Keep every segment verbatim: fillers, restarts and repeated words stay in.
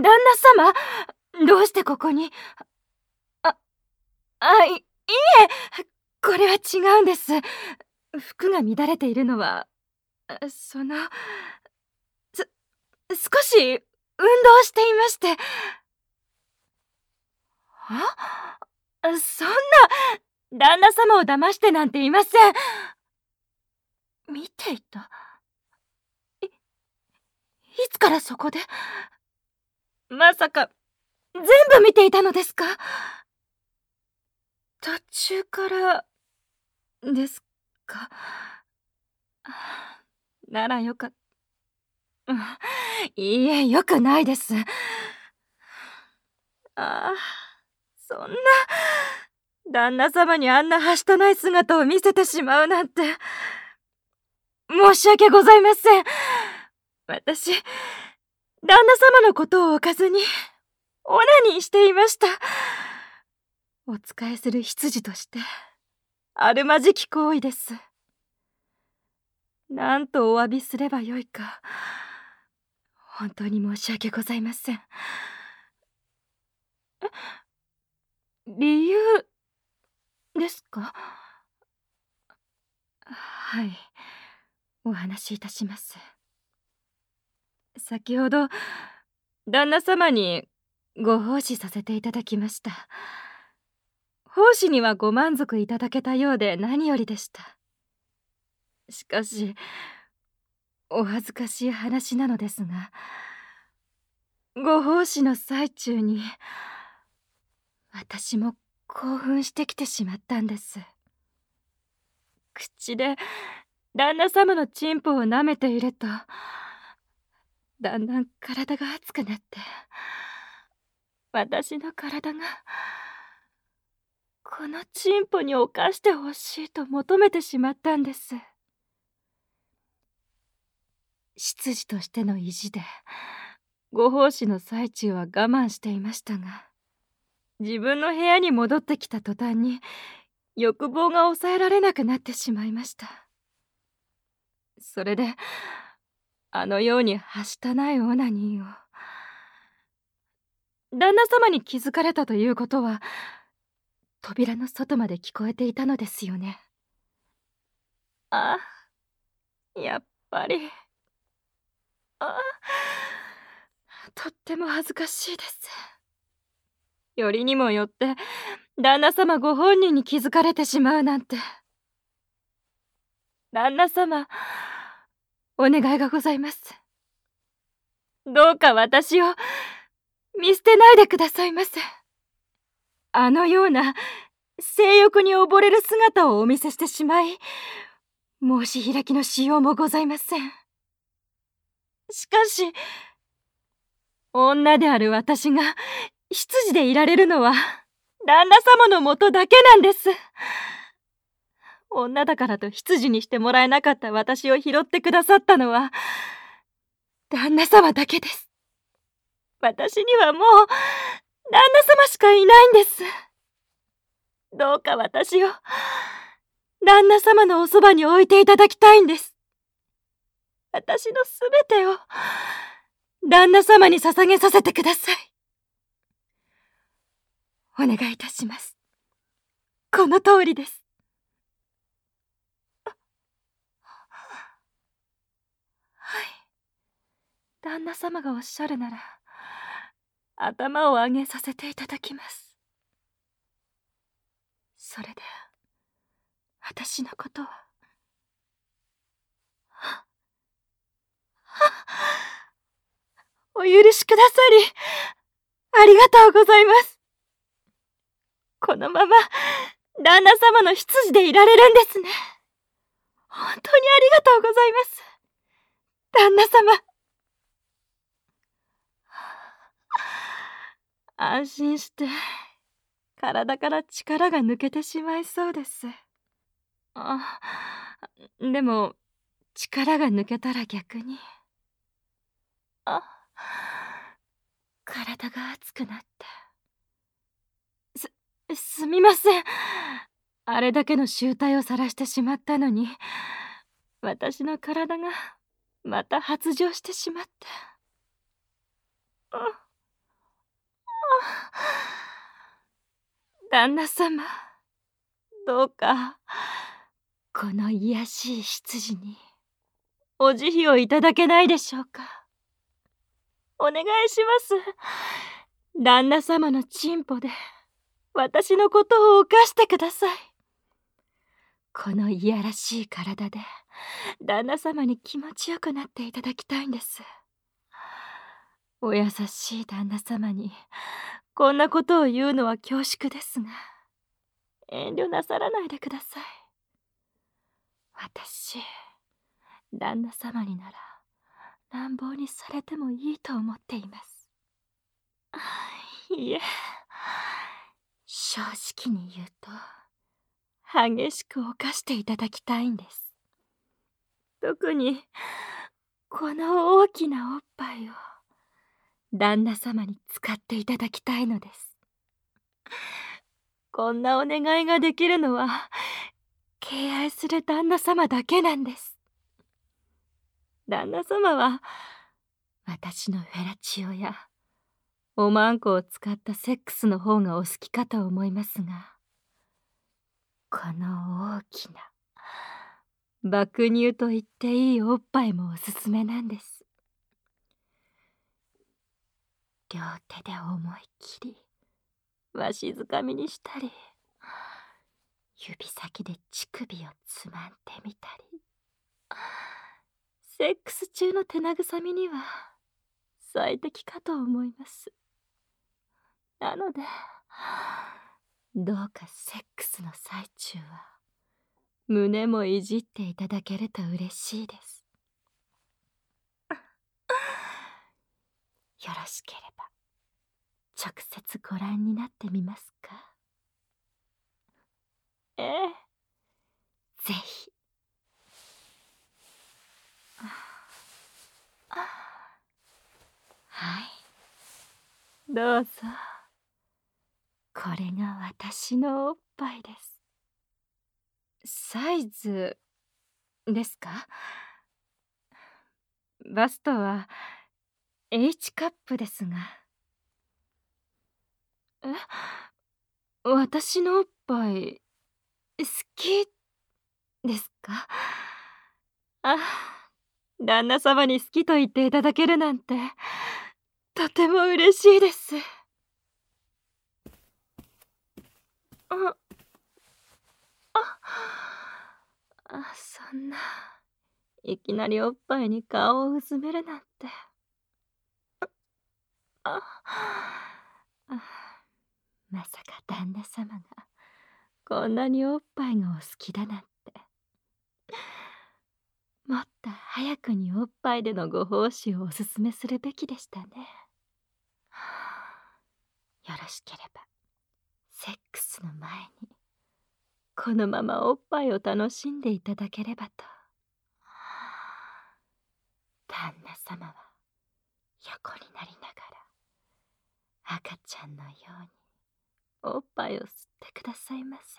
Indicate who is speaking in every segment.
Speaker 1: 旦那様、どうしてここに？あ、あ、い、いいえ、これは違うんです。服が乱れているのは、その、す、少し運動していまして。あ、そんな、旦那様を騙してなんていません。見ていた？い、いつからそこで？まさか、全部見ていたのですか？途中からですか？ならよかった。いいえ、よくないです。ああ、そんな、旦那様にあんなはしたない姿を見せてしまうなんて。申し訳ございません。私、旦那様のことをおかずに、オナニーしていました。お仕えする執事として、あるまじき行為です。なんとお詫びすればよいか。本当に申し訳ございません。え、理由ですか？はい、お話しいたします。先ほど旦那様にご奉仕させていただきました。奉仕にはご満足いただけたようで何よりでした。しかしお恥ずかしい話なのですが、ご奉仕の最中に私も興奮してきてしまったんです。口で旦那様のチンポを舐めていると、だんだん体が熱くなって、私の体がこのチンポに犯してほしいと求めてしまったんです。執事としての意地でご奉仕の最中は我慢していましたが、自分の部屋に戻ってきた途端に欲望が抑えられなくなってしまいました。それであのようにはしたないオナニーを。旦那様に気づかれたということは、扉の外まで聞こえていたのですよね。ああ、やっぱり。ああ、とっても恥ずかしいです。よりにもよって旦那様ご本人に気づかれてしまうなんて。旦那様、お願いがございます。どうか私を見捨てないでくださいませ。あのような性欲に溺れる姿をお見せしてしまい、申し開きのしようもございません。しかし女である私が執事でいられるのは旦那様のもとだけなんです。女だからと執事にしてもらえなかった私を拾ってくださったのは旦那様だけです。私にはもう旦那様しかいないんです。どうか私を旦那様のおそばに置いていただきたいんです。私のすべてを旦那様に捧げさせてください。お願いいたします。この通りです。はい。旦那様がおっしゃるなら、頭を上げさせていただきます。それで、私のことは、は、は、お許しくださり、ありがとうございます。このまま、旦那様の執事でいられるんですね。本当にありがとうございます。旦那様。安心して、体から力が抜けてしまいそうです。あ、でも、力が抜けたら逆に。あ、体が熱くなって。す、すみません。あれだけの醜態を晒してしまったのに、私の体がまた発情してしまって。あ、 旦那様、どうかこの卑しい執事にお慈悲をいただけないでしょうか。お願いします。旦那様のチンポで私のことを犯してください。このいやらしい体で旦那様に気持ちよくなっていただきたいんです。お優しい旦那様にこんなことを言うのは恐縮ですが、遠慮なさらないでください。私、旦那様になら乱暴にされてもいいと思っています。いえ、正直に言うと激しく犯していただきたいんです。特にこの大きなおっぱいを旦那様に使っていただきたいのです。こんなお願いができるのは敬愛する旦那様だけなんです。旦那様は私のフェラチオやおまんこを使ったセックスの方がお好きかと思いますが、この大きな爆乳と言っていいおっぱいもおすすめなんです。両手で思い切りわしづかみにしたり、指先で乳首をつまんでみたり、セックス中の手慰みには最適かと思います。なのでどうかセックスの最中は胸もいじっていただけると嬉しいです。よろしければ直接ご覧になってみますか？ええ、ぜひ。はい、どうぞ。これが私のおっぱいです。サイズですか？バストは H カップですが。え、私のおっぱい好きですか？あ、旦那様に好きと言っていただけるなんてとても嬉しいです。あ、あ、あ、そんな、いきなりおっぱいに顔をうずめるなんて。あ、あ、まさか旦那様がこんなにおっぱいがお好きだなんて。もっと早くにおっぱいでのご奉仕をおすすめするべきでしたね。よろしければセックスの前にこのままおっぱいを楽しんでいただければと。旦那様は横になりながら赤ちゃんのようにおっぱいを吸ってくださいませ。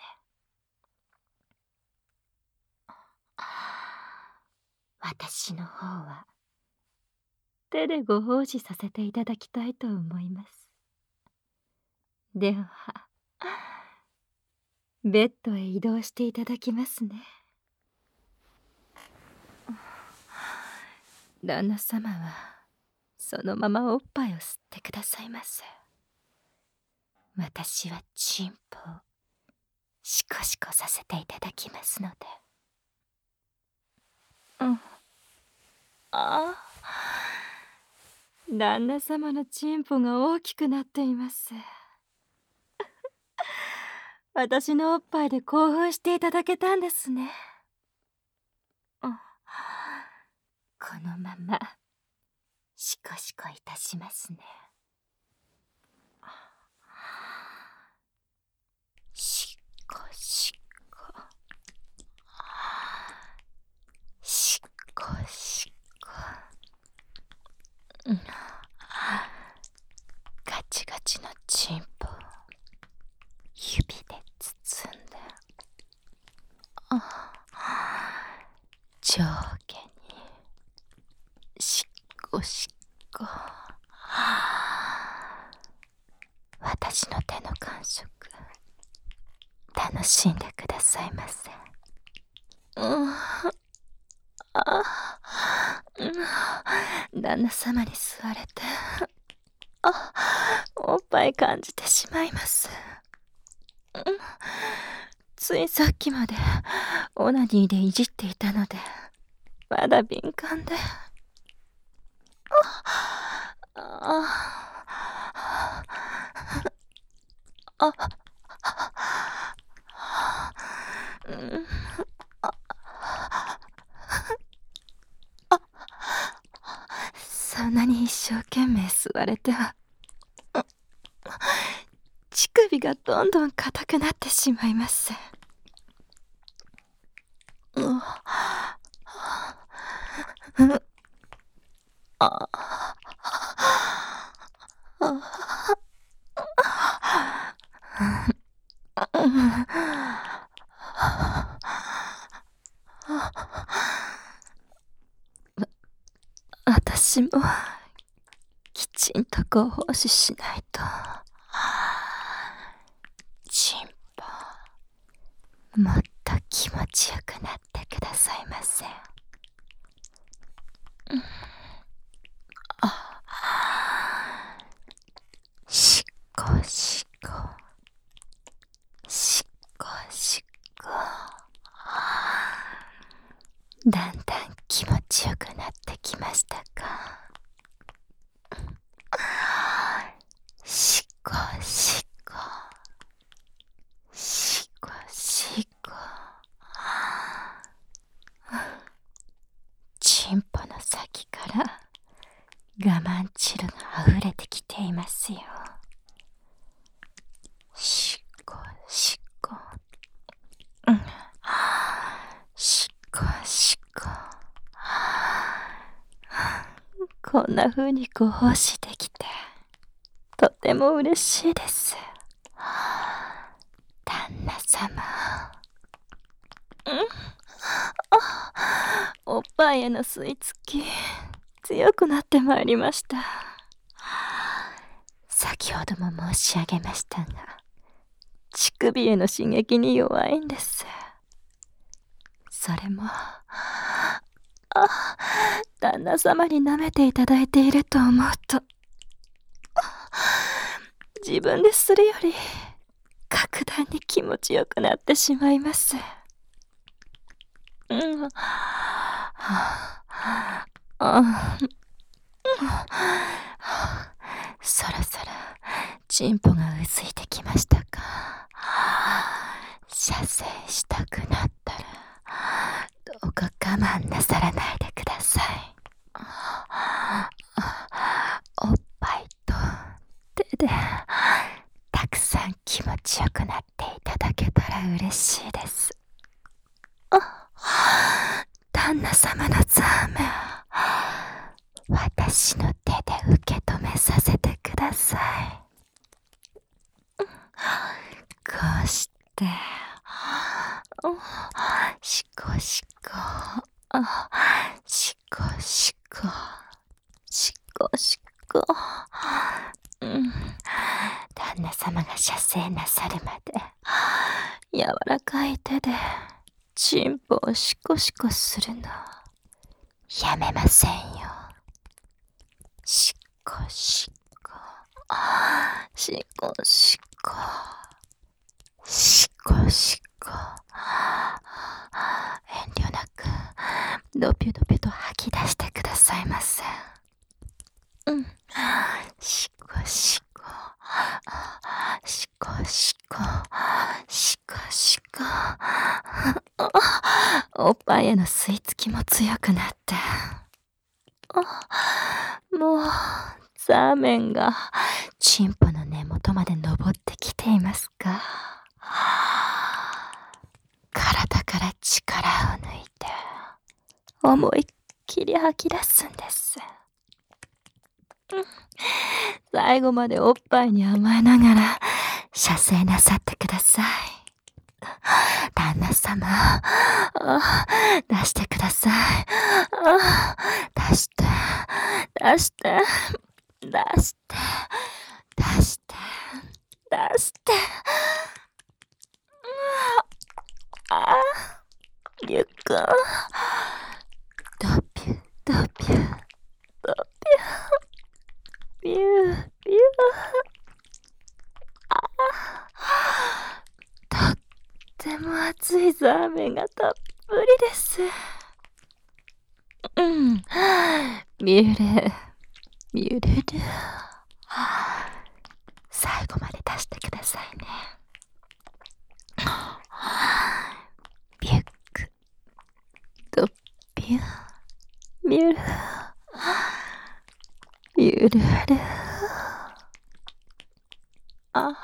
Speaker 1: 私の方は手でご奉仕させていただきたいと思います。ではベッドへ移動していただきますね。旦那様はそのままおっぱいを吸ってくださいませ。私はチンポをシコシコさせていただきますので。うん、あ、旦那様のチンポが大きくなっています。私のおっぱいで興奮していただけたんですね。うん、このままシコシコいたしますね。シコシコシコシコ、うん、ガチガチのチンポを指で包んで、あ、上下にシコシコ。私の手の感触楽しんでくださいませ。うん、あ、うん、旦那様に吸われて、あ、おっぱい感じてしまいます。うん、ついさっきまでオナニーでいじっていたので、まだ敏感で。あ、あ、あ、うん、あ、そんなに一生懸命吸われては、乳首がどんどん硬くなってしまいます。ううんあ私もきちんとご奉仕しないと。チンポ、もっと気持ちよくなってくださいませ。あ、しっこしっこしっこしっこ、だんだん気持ちよくなってきましたか。しっこしっこしっこしっこ、チンポの先から我慢汁が溢れてきていますよ。しっこしっこ、うん、しっこしっこ、こんな風にご奉仕できてとても嬉しいです。旦那様、うん、あ、おっぱいへの吸い付き強くなってまいりました。先ほども申し上げましたが、乳首への刺激に弱いんです。それも、あ、旦那様に舐めていただいていると思うと、自分でするより格段に気持ちよくなってしまいます。うん、あ、あ、そろそろチンポがうずいてきましたか。射精したくなったらどうか我慢なさらないでください。おっぱいと手でたくさん気持ちよくなっていただけたら嬉しいです。あ、旦那様のザーメン、私の手で受け止めさせてください。こうしてしこしこ、しこしこしこしこ、うん、旦那様が射精なさるまで柔らかい手でチンポをシコシコするのやめませんよ。しこしこしこしこしこしこ、遠慮なくドピュドピュと吐き出してくださいませ。うん、しこしこしこしこしこしこ、おっぱいへの吸い付きも強くなって、もうザーメンがチンポの根元まで登ってきていますか。体から力を抜いて思いっきり吐き出すんです。うん、最後までおっぱいに甘えながら射精なさってください。旦那様、出してください。出して出して出して出して出して、 くん。ドピュドピュドピュビュービュー。あとっても熱いザーメンがたっぷりです。うん。ミュレミュレル。最後まで出してくださいね。ビュックドピュミュルミュルル。あ、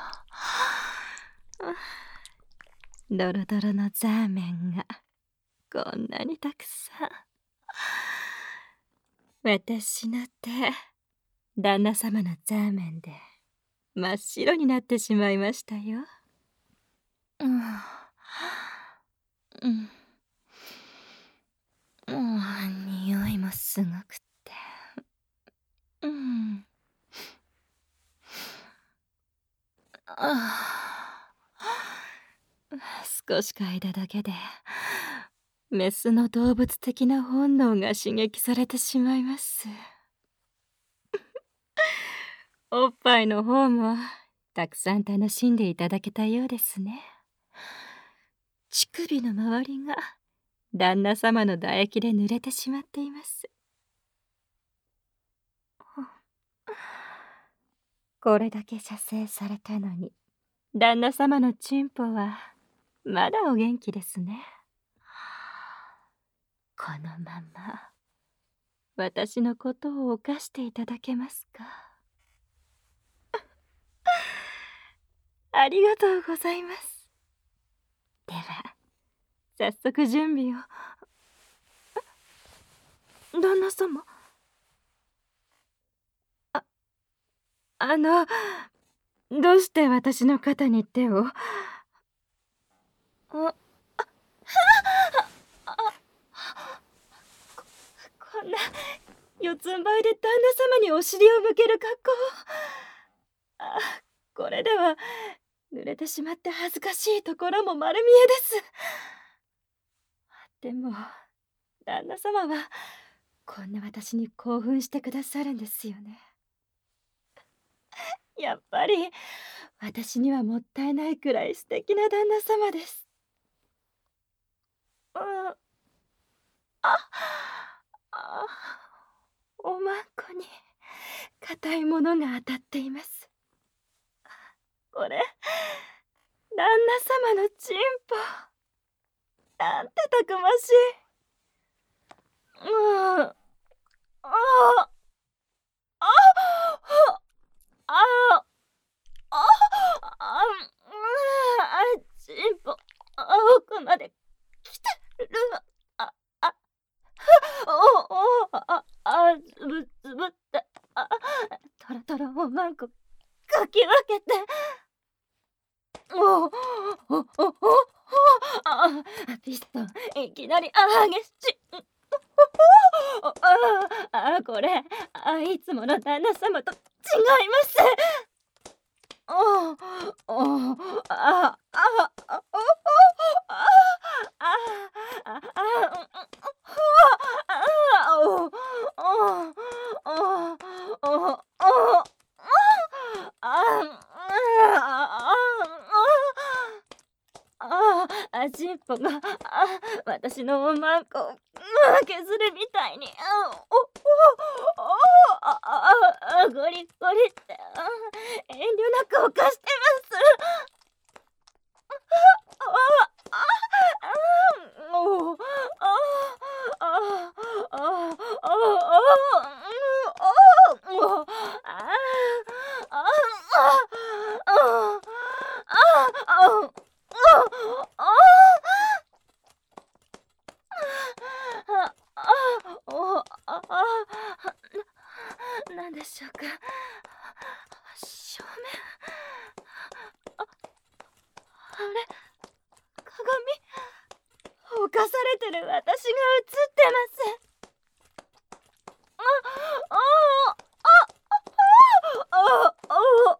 Speaker 1: ドロドロのザーメンがこんなにたくさん。私の手、旦那様のザーメンで真っ白になってしまいましたよ。うん、うん、うん、匂いもすごくて、うん、ああ、少し嗅いだだけでメスの動物的な本能が刺激されてしまいます。おっぱいの方もたくさん楽しんでいただけたようですね。乳首の周りが旦那様の唾液で濡れてしまっています。これだけ射精されたのに旦那様のチンポはまだお元気ですね。このまま私のことを犯していただけますか。ありがとうございます。では早速準備を。旦那様、あ、あのどうして私の肩に手を。あ、あ、あ、こ、こんな四つん這いで旦那様にお尻を向ける格好。あ、これでは濡れてしまって恥ずかしいところも丸見えです。でも旦那様はこんな私に興奮してくださるんですよね。やっぱり私にはもったいないくらい素敵な旦那様です。うん、あ、あ、おまんこに硬いものが当たっています。これ旦那様のチンポ。なんてたくましい。うん、ああ、ああ、ああ、うん、チンポ奥まで来てる。あ、あ、おお、あ、あ、つぶつぶって、あ、トロトロおまんこかき分けて。おお、おお、お、あ、ピストンいきなり激しい。ああ、これあ、いつもの旦那様と違います。おお、あ、あ、あ、あ、あ、あ、あ、あ、あ、お、お、お、お、お、お、あ、ああ、チンポが、あ、私のおまんこを削るみたいに、あ、お、お、お、あ、あ、あ、ゴリゴリって、遠慮なく犯してます。あ、あ、あ、お、あ、あ、あ、あ、あ、あ、もう、あ、あ、あ、あ、お、あ、なんでしょうか。正面、あ、あれ、鏡、犯されてる私が映ってます。あ、あ、あ、あ、あ、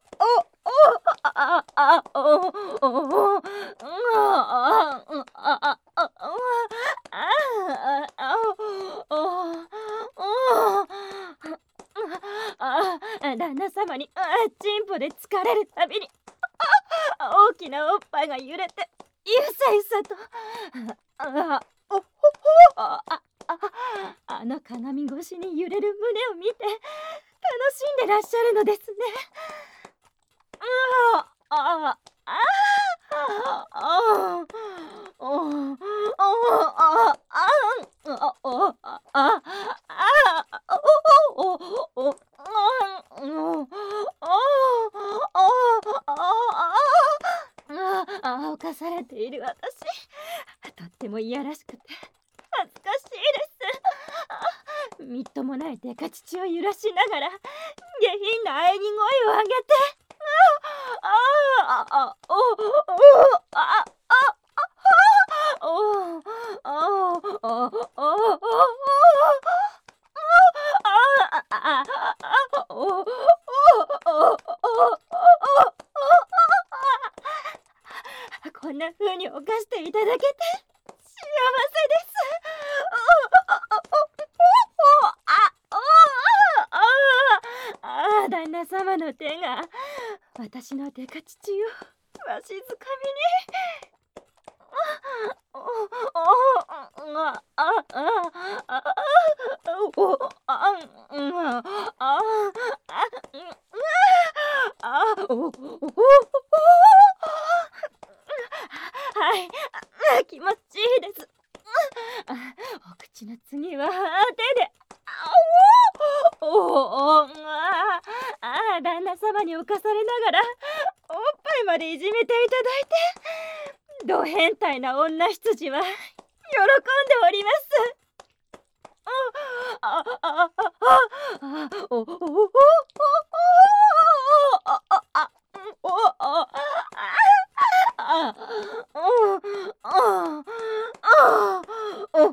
Speaker 1: あ、あ、お、お、あ、あ、あ、あ、あ、 旦那様にチンポで疲れるたびに大きなおっぱいが揺れてゆさゆさとあおほほあああの鏡越しに揺れる胸を見て楽しんでらっしゃるのですね。あああああああ、犯されている私、とってもいやらしくて恥ずかしいです。みっともないデカ乳を揺らしながら下品な喘ぎ声を上げて、あああおおああおおあああこんな風に犯していただけて幸せです。ああ、旦那様の手が私のデカ乳をわしづかみに。おおああああおあああおおはい、気持ちいいです。お口の次は手でおおああ、旦那様に侵されながらおっぱいまでいじめていただいて、ド変態な女羊は喜んでおります。ああああおおおおあああおあああお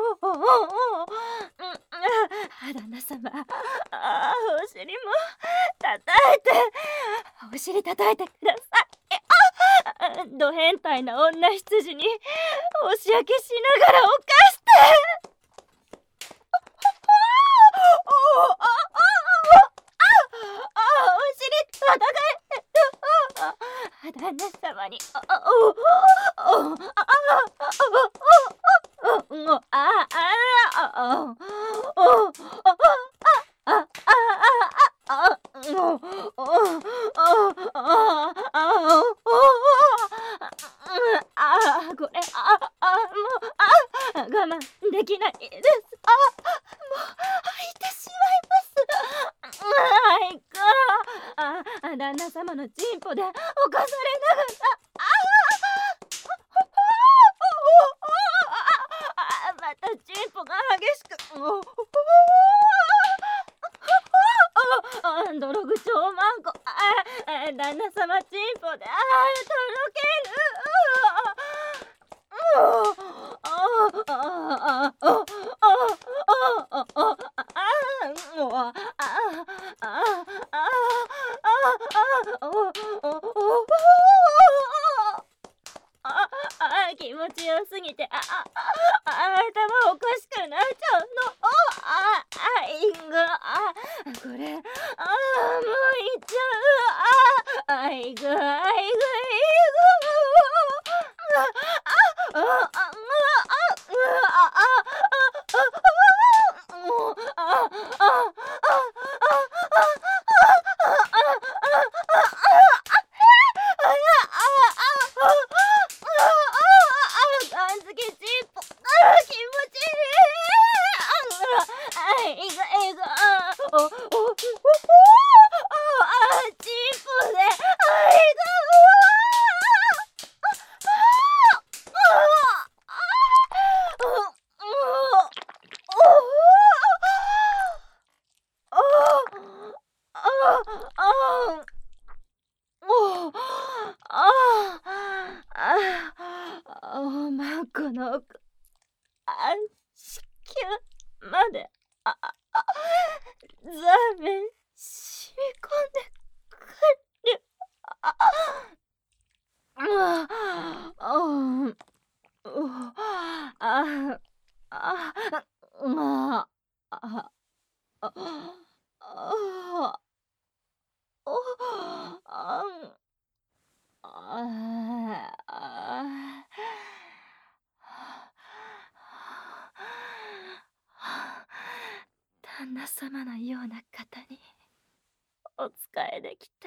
Speaker 1: 旦那様、あお尻も叩いてお尻叩いてください。ド変態な女羊に押し焼けしながら犯して。おあああお尻叩かれ旦那様にあおおああああおああこれああもうあ我慢できないです。あもう入ってしまいます。はいかあ旦那様のチンポで犯されながらああまたチンポが激しくおあ泥口おまんこあ旦那様チンポであとろける気持ちよすぎてあああ頭おかしくなっちゃうの。ああいがあこれあもういっちゃうあいぐあいぐいぐああああこの奥あ子宮までああザーメン染み込んでくるあああああああああん、ああ、旦那様のような方にお仕えできて、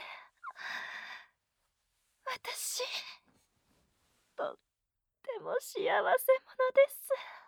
Speaker 1: 私、とっても幸せ者です。